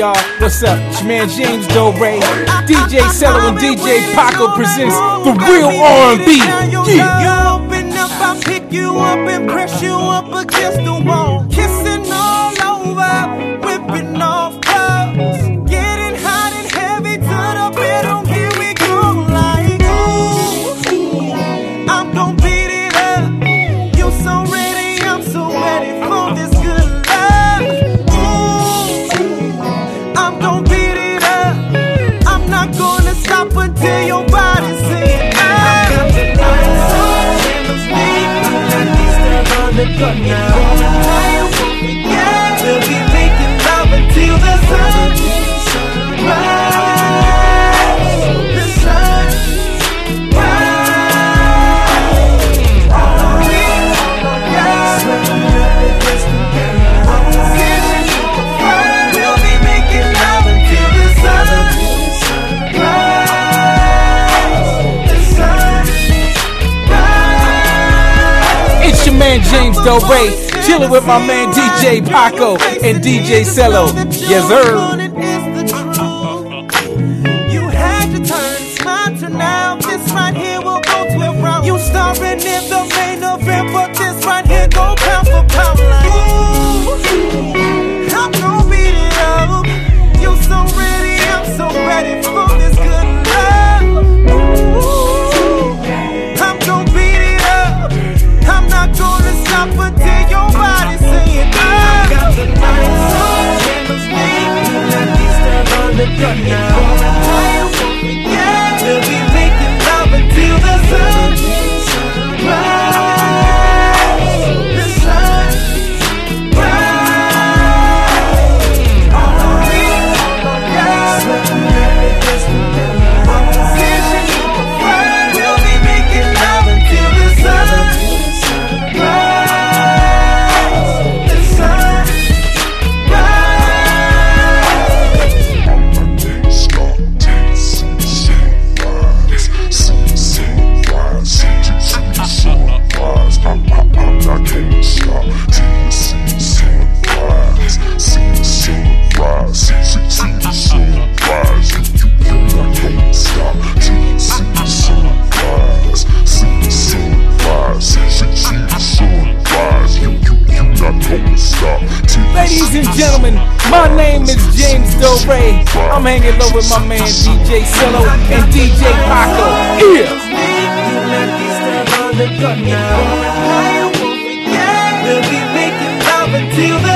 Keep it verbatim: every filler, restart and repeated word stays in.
y'all. What's up? It's your man James Doe Ray. D J Cello and D J Paco presents the real R and B. Yeah. You open up, I pick you up and press you up against the wall. Kissing all over, whipping off clothes. Getting hot and heavy to the bedroom. Here we go like, ooh, I'm gon' beat it up. You so ready, I'm so ready for this good love. Ooh, I'm gon' beat it up. I'm not gonna stop until your body's saying, I got the lights on, candles lit, let me stand on the gun now. Yeah, we'll be making love until the sun rise. The sun rise. We'll be making love until the sun rise. The sun rise. It's your man James Doe Ray. Chillin' with my man D J Paco and D J Cello. Yes, sir. You had to turn, it's my turn now. This right here will go twelve rounds. You starring in the main event, but this right here go pound for pound. Like, ooh, I'm gon' beat it up. You so ready, I'm so ready for this good love. Ooh, I'm gon' beat it up. I'm not gonna stop until your body's saying, I got the lights on, candles lit, let me stand on the gun now. Yeah, we'll be making love until the sun rise. The sun rise. All we got, we'll be making love until the sun rise. The sun Ladies and gentlemen, my name is James Doe Ray. I'm hanging low with my man D J Cello and D J Paco. Yeah. We'll be making love until the